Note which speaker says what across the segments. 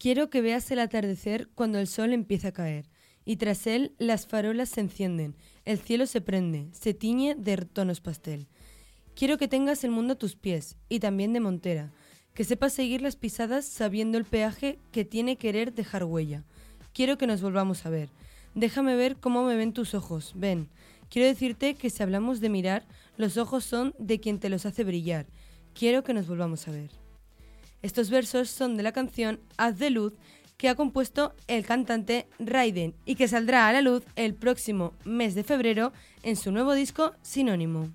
Speaker 1: Quiero que veas el atardecer cuando el sol empieza a caer, y tras él las farolas se encienden, el cielo se prende, se tiñe de tonos pastel. Quiero que tengas el mundo a tus pies, y también de montera, que sepas seguir las pisadas sabiendo el peaje que tiene querer dejar huella. Quiero que nos volvamos a ver. Déjame ver cómo me ven tus ojos, ven. Quiero decirte que si hablamos de mirar, los ojos son de quien te los hace brillar. Quiero que nos volvamos a ver. Estos versos son de la canción Haz de Luz, que ha compuesto el cantante Raiden y que saldrá a la luz el próximo mes de febrero en su nuevo disco Sinónimo.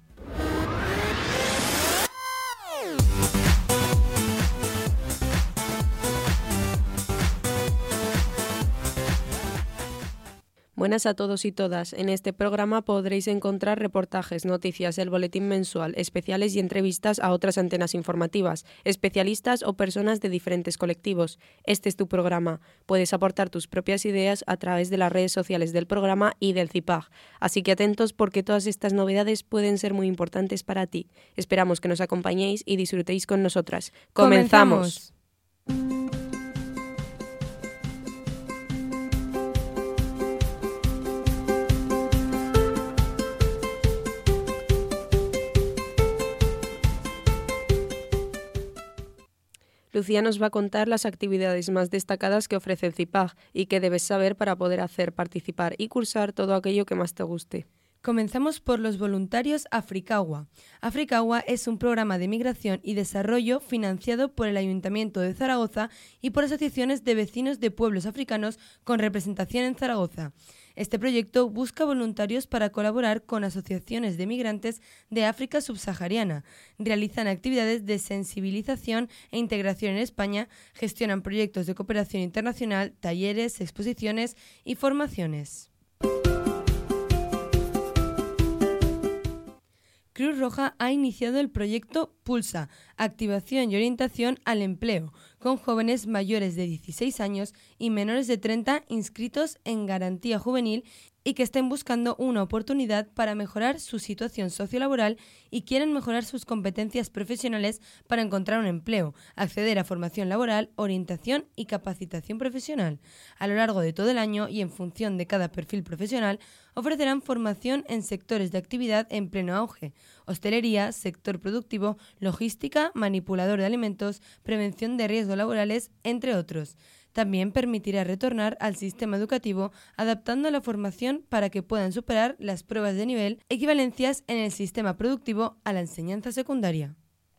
Speaker 2: Buenas a todos y todas. En este programa podréis encontrar reportajes, noticias, el boletín mensual, especiales y entrevistas a otras antenas informativas, especialistas o personas de diferentes colectivos. Este es tu programa. Puedes aportar tus propias ideas a través de las redes sociales del programa y del CIPAG. Así que atentos porque todas estas novedades pueden ser muy importantes para ti. Esperamos que nos acompañéis y disfrutéis con nosotras. ¡Comenzamos! Lucía nos va a contar las actividades más destacadas que ofrece el CIPAG y que debes saber para poder hacer participar y cursar todo aquello que más te guste.
Speaker 1: Comenzamos por los voluntarios Africagua. Africagua es un programa de migración y desarrollo financiado por el Ayuntamiento de Zaragoza y por asociaciones de vecinos de pueblos africanos con representación en Zaragoza. Este proyecto busca voluntarios para colaborar con asociaciones de migrantes de África subsahariana. Realizan actividades de sensibilización e integración en España, gestionan proyectos de cooperación internacional, talleres, exposiciones y formaciones. Cruz Roja ha iniciado el proyecto Pulsa, activación y orientación al empleo, con jóvenes mayores de 16 años y menores de 30 inscritos en garantía juvenil y que estén buscando una oportunidad para mejorar su situación sociolaboral y quieren mejorar sus competencias profesionales para encontrar un empleo, acceder a formación laboral, orientación y capacitación profesional. A lo largo de todo el año y en función de cada perfil profesional, ofrecerán formación en sectores de actividad en pleno auge: hostelería, sector productivo, logística, manipulador de alimentos, prevención de riesgos laborales, entre otros. También permitirá retornar al sistema educativo adaptando la formación para que puedan superar las pruebas de nivel, equivalencias en el sistema productivo a la enseñanza secundaria.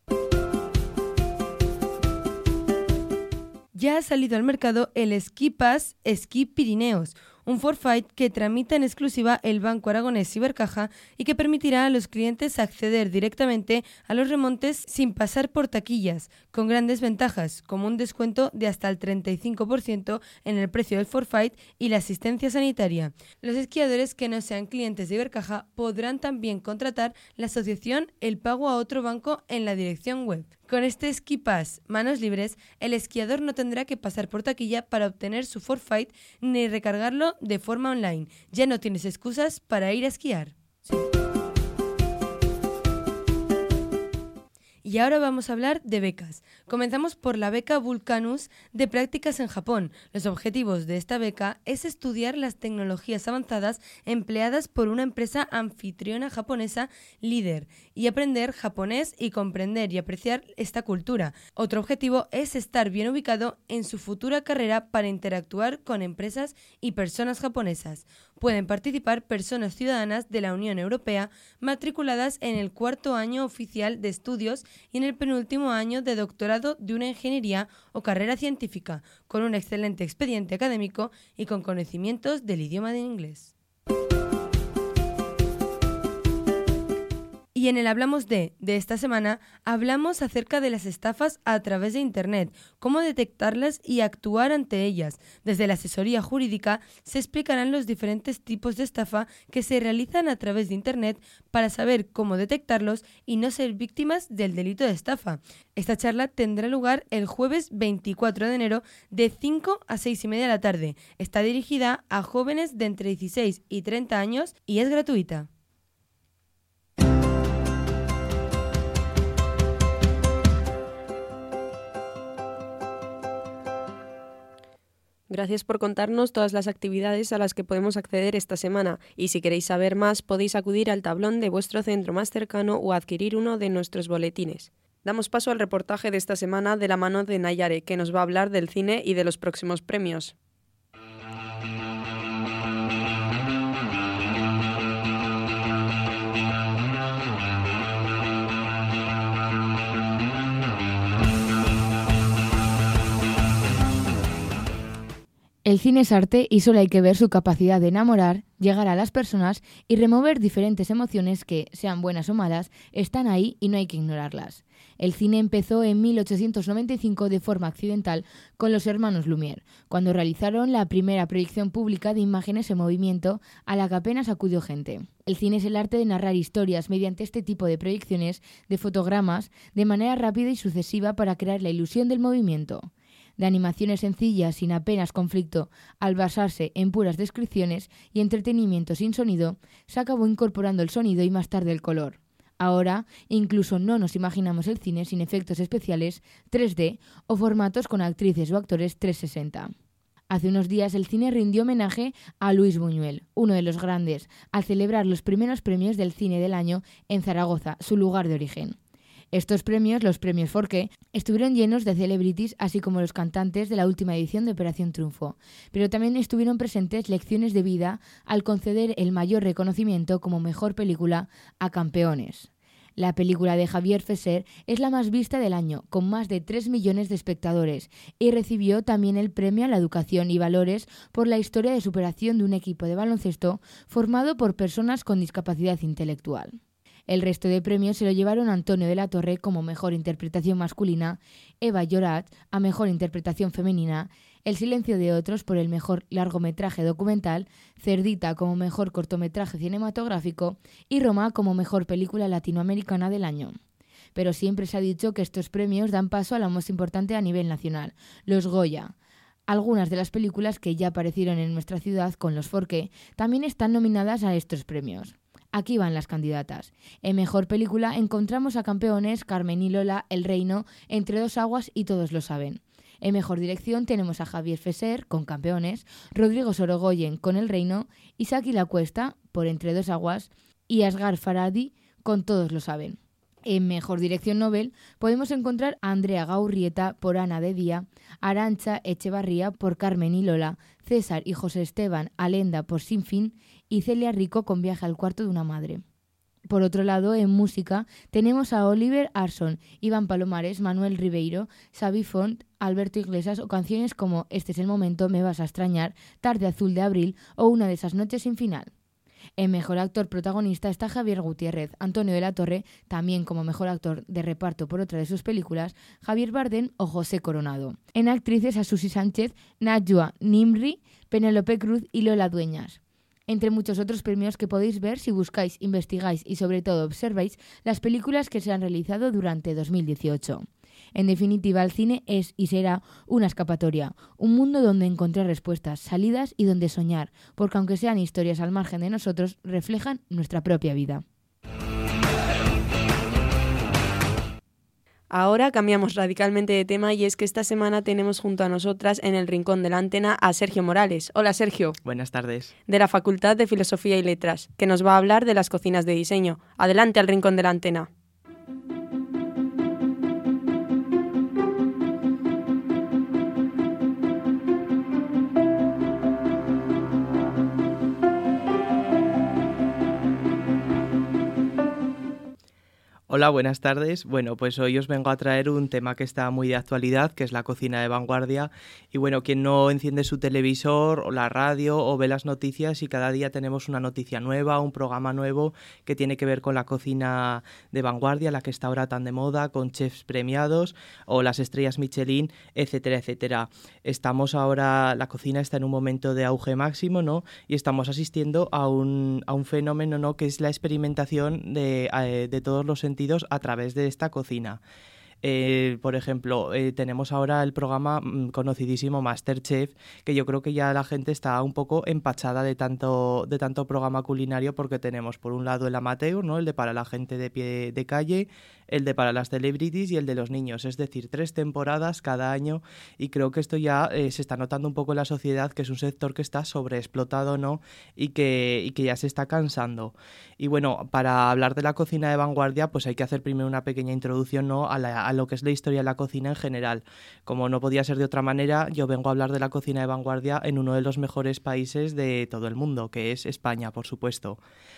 Speaker 1: Ya ha salido al mercado el Ski Pass Esquí Pirineos, un forfait que tramita en exclusiva el Banco Aragonés Ibercaja y que permitirá a los clientes acceder directamente a los remontes sin pasar por taquillas, con grandes ventajas, como un descuento de hasta el 35% en el precio del forfait y la asistencia sanitaria. Los esquiadores que no sean clientes de Ibercaja podrán también contratar la asociación El Pago a otro banco en la dirección web. Con este Ski Pass Manos Libres, el esquiador no tendrá que pasar por taquilla para obtener su forfait ni recargarlo de forma online. Ya no tienes excusas para ir a esquiar. Sí. Y ahora vamos a hablar de becas. Comenzamos por la beca Vulcanus de prácticas en Japón. Los objetivos de esta beca es estudiar las tecnologías avanzadas empleadas por una empresa anfitriona japonesa líder y aprender japonés y comprender y apreciar esta cultura. Otro objetivo es estar bien ubicado en su futura carrera para interactuar con empresas y personas japonesas. Pueden participar personas ciudadanas de la Unión Europea matriculadas en el cuarto año oficial de estudios y en el penúltimo año de doctorado de una ingeniería o carrera científica, con un excelente expediente académico y con conocimientos del idioma de inglés. Y en el Hablamos de esta semana, hablamos acerca de las estafas a través de Internet, cómo detectarlas y actuar ante ellas. Desde la asesoría jurídica se explicarán los diferentes tipos de estafa que se realizan a través de Internet para saber cómo detectarlos y no ser víctimas del delito de estafa. Esta charla tendrá lugar el jueves 24 de enero de 5 a 6:30 de la tarde. Está dirigida a jóvenes de entre 16 y 30 años y es gratuita.
Speaker 2: Gracias por contarnos todas las actividades a las que podemos acceder esta semana y si queréis saber más podéis acudir al tablón de vuestro centro más cercano o adquirir uno de nuestros boletines. Damos paso al reportaje de esta semana de la mano de Nayare, que nos va a hablar del cine y de los próximos premios.
Speaker 3: El cine es arte y solo hay que ver su capacidad de enamorar, llegar a las personas y remover diferentes emociones que, sean buenas o malas, están ahí y no hay que ignorarlas. El cine empezó en 1895 de forma accidental con los hermanos Lumière, cuando realizaron la primera proyección pública de imágenes en movimiento a la que apenas acudió gente. El cine es el arte de narrar historias mediante este tipo de proyecciones de fotogramas de manera rápida y sucesiva para crear la ilusión del movimiento. De animaciones sencillas sin apenas conflicto, al basarse en puras descripciones y entretenimiento sin sonido, se acabó incorporando el sonido y más tarde el color. Ahora, incluso no nos imaginamos el cine sin efectos especiales 3D o formatos con actrices o actores 360. Hace unos días el cine rindió homenaje a Luis Buñuel, uno de los grandes, al celebrar los primeros premios del cine del año en Zaragoza, su lugar de origen. Estos premios, los premios Forqué, estuvieron llenos de celebrities, así como los cantantes de la última edición de Operación Triunfo, pero también estuvieron presentes lecciones de vida al conceder el mayor reconocimiento como mejor película a Campeones. La película de Javier Fesser es la más vista del año, con más de 3 millones de espectadores, y recibió también el premio a la educación y valores por la historia de superación de un equipo de baloncesto formado por personas con discapacidad intelectual. El resto de premios se lo llevaron Antonio de la Torre como mejor interpretación masculina, Eva Llorat a mejor interpretación femenina, El silencio de otros por el mejor largometraje documental, Cerdita como mejor cortometraje cinematográfico y Roma como mejor película latinoamericana del año. Pero siempre se ha dicho que estos premios dan paso a la más importante a nivel nacional, los Goya. Algunas de las películas que ya aparecieron en nuestra ciudad con los Forqué también están nominadas a estos premios. Aquí van las candidatas. En mejor película encontramos a Campeones, Carmen y Lola, El Reino, Entre dos aguas y Todos lo saben. En mejor dirección tenemos a Javier Fesser con Campeones, Rodrigo Sorogoyen con El Reino, Isaki La Cuesta por Entre dos aguas y Asghar Farhadi con Todos lo saben. En mejor dirección novel podemos encontrar a Andrea Gaurrieta por Ana de Día, Arantxa Echevarría por Carmen y Lola, César y José Esteban Alenda por Sin Fin y Celia Rico con Viaje al cuarto de una madre. Por otro lado, en música tenemos a Oliver Arson, Iván Palomares, Manuel Ribeiro, Xavi Font, Alberto Iglesias o canciones como Este es el momento, Me vas a extrañar, Tarde azul de abril o Una de esas noches sin final. En mejor actor protagonista está Javier Gutiérrez, Antonio de la Torre, también como mejor actor de reparto por otra de sus películas, Javier Bardem o José Coronado. En actrices a Susi Sánchez, Najwa Nimri, Penélope Cruz y Lola Dueñas. Entre muchos otros premios que podéis ver si buscáis, investigáis y sobre todo observáis las películas que se han realizado durante 2018. En definitiva, el cine es y será una escapatoria, un mundo donde encontrar respuestas, salidas y donde soñar, porque aunque sean historias al margen de nosotros, reflejan nuestra propia vida.
Speaker 2: Ahora cambiamos radicalmente de tema y es que esta semana tenemos junto a nosotras en el rincón de la antena a Sergio Morales. Hola Sergio.
Speaker 4: Buenas tardes.
Speaker 2: De la Facultad de Filosofía y Letras, que nos va a hablar de las cocinas de diseño. Adelante al rincón de la antena.
Speaker 4: Hola, buenas tardes. Bueno, pues hoy os vengo a traer un tema que está muy de actualidad, que es la cocina de vanguardia. Y bueno, quien no enciende su televisor o la radio o ve las noticias y cada día tenemos una noticia nueva, un programa nuevo que tiene que ver con la cocina de vanguardia, la que está ahora tan de moda, con chefs premiados o las estrellas Michelin, etcétera, etcétera. Estamos ahora, la cocina está en un momento de auge máximo, ¿no? Y estamos asistiendo a un fenómeno, ¿no? Que es la experimentación de todos los sentidos a través de esta cocina. Por ejemplo, tenemos ahora el programa conocidísimo MasterChef, que yo creo que ya la gente está un poco empachada de tanto programa culinario, porque tenemos por un lado el amateur, ¿no? El de para la gente de pie de calle, el de para las celebrities y el de los niños, es decir, 3 temporadas cada año, y creo que esto ya se está notando un poco en la sociedad, que es un sector que está sobreexplotado, ¿no? Y que ya se está cansando. Y bueno, para hablar de la cocina de vanguardia, pues hay que hacer primero una pequeña introducción, ¿no? a lo que es la historia de la cocina en general. Como no podía ser de otra manera, yo vengo a hablar de la cocina de vanguardia en uno de los mejores países de todo el mundo, que es España, por supuesto.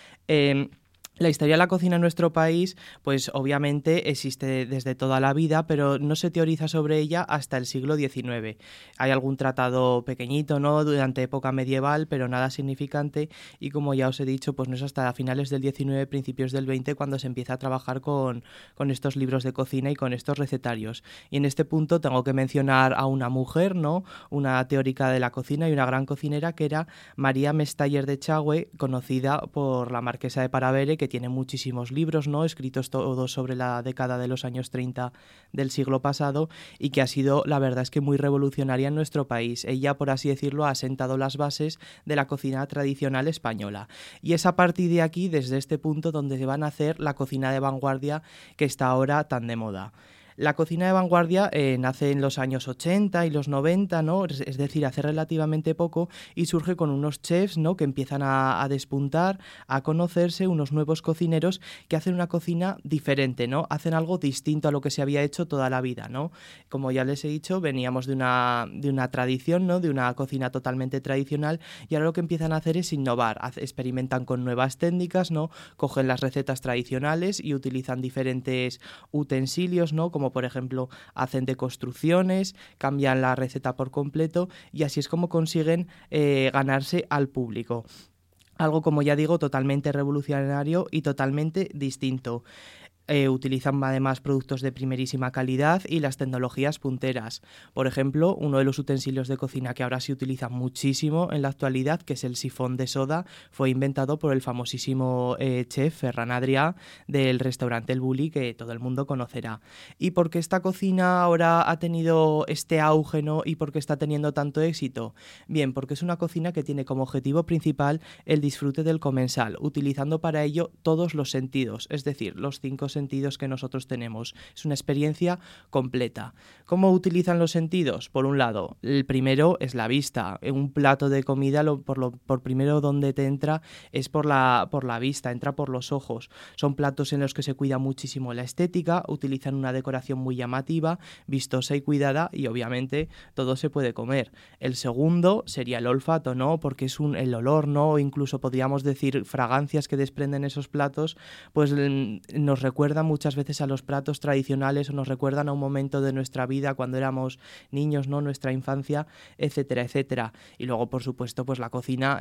Speaker 4: La historia de la cocina en nuestro país, pues obviamente existe desde toda la vida, pero no se teoriza sobre ella hasta el siglo XIX. Hay algún tratado pequeñito, ¿no?, durante época medieval, pero nada significante, y como ya os he dicho, pues no es hasta finales del XIX, principios del XX, cuando se empieza a trabajar con estos libros de cocina y con estos recetarios. Y en este punto tengo que mencionar a una mujer, ¿no?, una teórica de la cocina y una gran cocinera, que era María Mestayer de Echagüe, conocida por la marquesa de Paravere, que tiene muchísimos libros, ¿no?, escritos todos sobre la década de los años 30 del siglo pasado, y que ha sido, la verdad es que muy revolucionaria en nuestro país. Ella, por así decirlo, ha asentado las bases de la cocina tradicional española. Y es a partir de aquí, desde este punto, donde se va a nacer la cocina de vanguardia que está ahora tan de moda. La cocina de vanguardia nace en los años 80 y los 90, ¿no?, es decir, hace relativamente poco, y surge con unos chefs, ¿no?, que empiezan a despuntar, a conocerse, unos nuevos cocineros que hacen una cocina diferente, ¿no?, hacen algo distinto a lo que se había hecho toda la vida, ¿no? Como ya les he dicho, veníamos de una tradición, ¿no?, de una cocina totalmente tradicional, y ahora lo que empiezan a hacer es innovar, experimentan con nuevas técnicas, ¿no?, cogen las recetas tradicionales y utilizan diferentes utensilios, ¿no?, como por ejemplo hacen deconstrucciones, cambian la receta por completo, y así es como consiguen ganarse al público. Algo, como ya digo, totalmente revolucionario y totalmente distinto. Utilizan además productos de primerísima calidad y las tecnologías punteras. Por ejemplo, uno de los utensilios de cocina que ahora se utiliza muchísimo en la actualidad, que es el sifón de soda, fue inventado por el famosísimo chef Ferran Adrià del restaurante El Bulli, que todo el mundo conocerá. ¿Y por qué esta cocina ahora ha tenido este auge, ¿no?, y por qué está teniendo tanto éxito? Bien, porque es una cocina que tiene como objetivo principal el disfrute del comensal, utilizando para ello todos los sentidos, es decir, los 5 sentidos que nosotros tenemos. Es una experiencia completa. ¿Cómo utilizan los sentidos? Por un lado, el primero es la vista. En un plato de comida, por primero donde te entra es por la vista, entra por los ojos. Son platos en los que se cuida muchísimo la estética, utilizan una decoración muy llamativa, vistosa y cuidada, y obviamente todo se puede comer. El segundo sería el olfato, ¿no?, porque es el olor, ¿no?, o incluso podríamos decir fragancias que desprenden esos platos, pues nos recuerdan muchas veces a los platos tradicionales, o nos recuerdan a un momento de nuestra vida cuando éramos niños, ¿no?, nuestra infancia, etcétera, etcétera. Y luego, por supuesto, pues la cocina,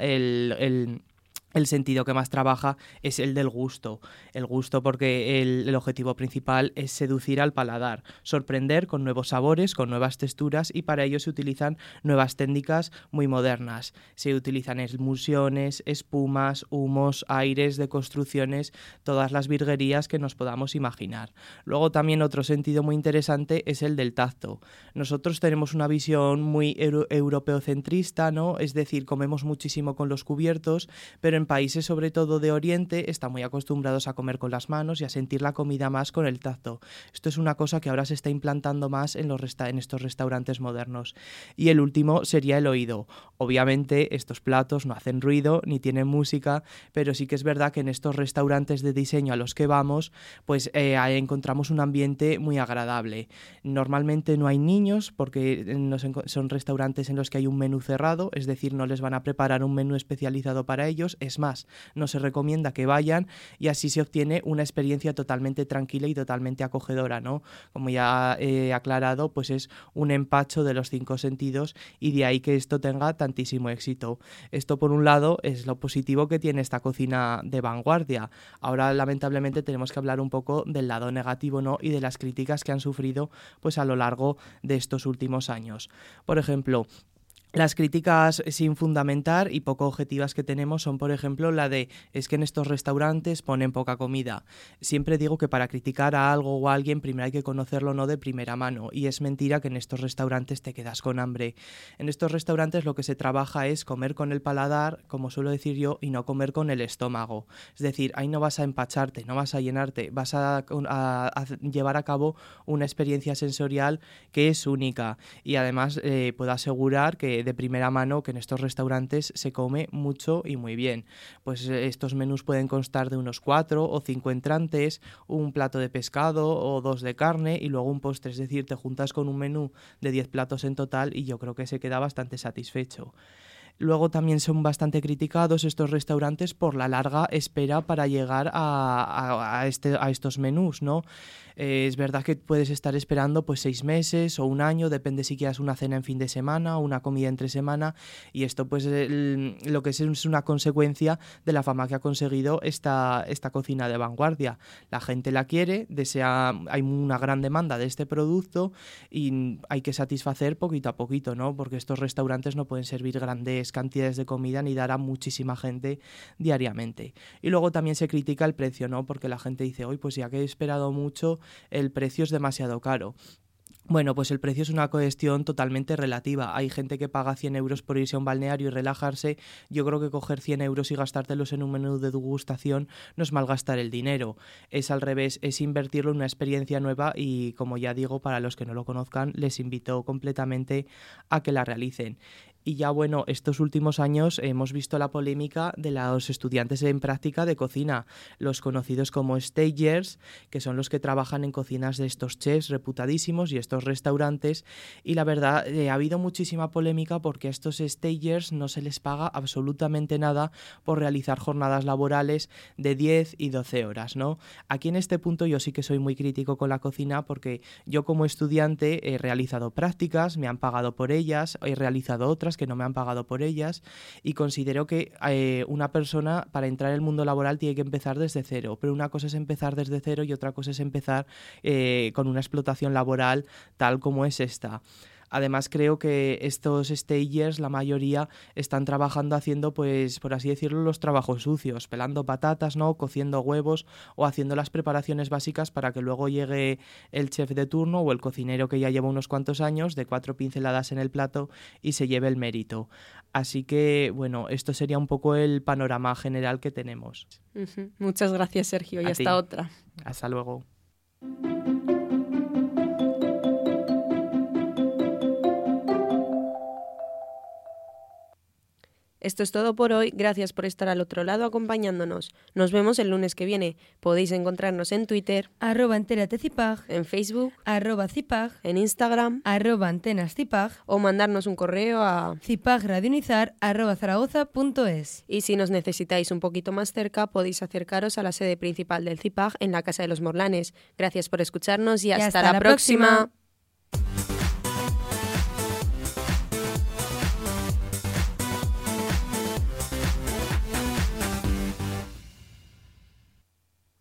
Speaker 4: el sentido que más trabaja es el del gusto. El gusto, porque el objetivo principal es seducir al paladar, sorprender con nuevos sabores, con nuevas texturas, y para ello se utilizan nuevas técnicas muy modernas. Se utilizan emulsiones, espumas, humos, aires, deconstrucciones, todas las virguerías que nos podamos imaginar. Luego también otro sentido muy interesante es el del tacto. Nosotros tenemos una visión muy europeocentrista, ¿no?, es decir, comemos muchísimo con los cubiertos, pero en países sobre todo de Oriente están muy acostumbrados a comer con las manos y a sentir la comida más con el tacto. Esto es una cosa que ahora se está implantando más en estos restaurantes modernos. Y el último sería el oído. Obviamente estos platos no hacen ruido ni tienen música, pero sí que es verdad que en estos restaurantes de diseño a los que vamos, pues encontramos un ambiente muy agradable. Normalmente no hay niños, porque son restaurantes en los que hay un menú cerrado, es decir, no les van a preparar un menú especializado para ellos. Es más, no se recomienda que vayan, y así se obtiene una experiencia totalmente tranquila y totalmente acogedora, ¿no? Como ya he aclarado, pues es un empacho de los 5 sentidos, y de ahí que esto tenga tantísimo éxito. Esto, por un lado, es lo positivo que tiene esta cocina de vanguardia. Ahora, lamentablemente, tenemos que hablar un poco del lado negativo, ¿no?, y de las críticas que han sufrido pues a lo largo de estos últimos años. Por ejemplo, Las críticas sin fundamentar y poco objetivas que tenemos son, por ejemplo, la de es que en estos restaurantes ponen poca comida. Siempre digo que para criticar a algo o a alguien primero hay que conocerlo no de primera mano, y es mentira que en estos restaurantes te quedas con hambre. En estos restaurantes lo que se trabaja es comer con el paladar, como suelo decir yo, y no comer con el estómago. Es decir, ahí no vas a empacharte, no vas a llenarte, vas a llevar a cabo una experiencia sensorial que es única, y además puedo asegurar que de primera mano que en estos restaurantes se come mucho y muy bien. Pues estos menús pueden constar de unos 4 o 5 entrantes, un plato de pescado o 2 de carne y luego un postre. Es decir, te juntas con un menú de 10 platos en total y yo creo que se queda bastante satisfecho. Luego también son bastante criticados estos restaurantes por la larga espera para llegar a estos menús, ¿no? Es verdad que puedes estar esperando pues 6 meses o un año, depende si quieras una cena en fin de semana o una comida entre semana, y esto pues lo que es una consecuencia de la fama que ha conseguido esta cocina de vanguardia. La gente la quiere, hay una gran demanda de este producto y hay que satisfacer poquito a poquito, ¿no? Porque estos restaurantes no pueden servir grandes cantidades de comida ni dar a muchísima gente diariamente. Y luego también se critica el precio, ¿no? Porque la gente dice, hoy pues ya que he esperado mucho, el precio es demasiado caro. Bueno, pues el precio es una cuestión totalmente relativa. Hay gente que paga 100 euros por irse a un balneario y relajarse. Yo creo que coger 100 euros y gastártelos en un menú de degustación no es malgastar el dinero. Es al revés, es invertirlo en una experiencia nueva y, como ya digo, para los que no lo conozcan, les invito completamente a que la realicen. Y ya bueno, estos últimos años hemos visto la polémica de los estudiantes en práctica de cocina, los conocidos como stagers, que son los que trabajan en cocinas de estos chefs reputadísimos y estos restaurantes, y la verdad ha habido muchísima polémica porque a estos stagers no se les paga absolutamente nada por realizar jornadas laborales de 10 y 12 horas, ¿no? Aquí en este punto yo sí que soy muy crítico con la cocina porque yo como estudiante he realizado prácticas, me han pagado por ellas, he realizado otras que no me han pagado por ellas y considero que una persona para entrar en el mundo laboral tiene que empezar desde cero, pero una cosa es empezar desde cero y otra cosa es empezar con una explotación laboral tal como es esta. Además creo que estos stagers, la mayoría, están trabajando haciendo, pues, por así decirlo, los trabajos sucios, pelando patatas, ¿no? Cociendo huevos o haciendo las preparaciones básicas para que luego llegue el chef de turno o el cocinero que ya lleva unos cuantos años, de 4 pinceladas en el plato y se lleve el mérito. Así que, bueno, esto sería un poco el panorama general que tenemos.
Speaker 2: Muchas gracias, Sergio, y hasta otra.
Speaker 4: Hasta luego.
Speaker 2: Esto es todo por hoy. Gracias por estar al otro lado acompañándonos. Nos vemos el lunes que viene. Podéis encontrarnos en Twitter,
Speaker 1: @enteratecipag,
Speaker 2: en Facebook,
Speaker 1: @cipag,
Speaker 2: en Instagram,
Speaker 1: @antenascipag,
Speaker 2: o mandarnos un correo a
Speaker 1: cipagradionizar@zaragoza.es.
Speaker 2: Y si nos necesitáis un poquito más cerca, podéis acercaros a la sede principal del CIPAG en la Casa de los Morlanes. Gracias por escucharnos y hasta la próxima.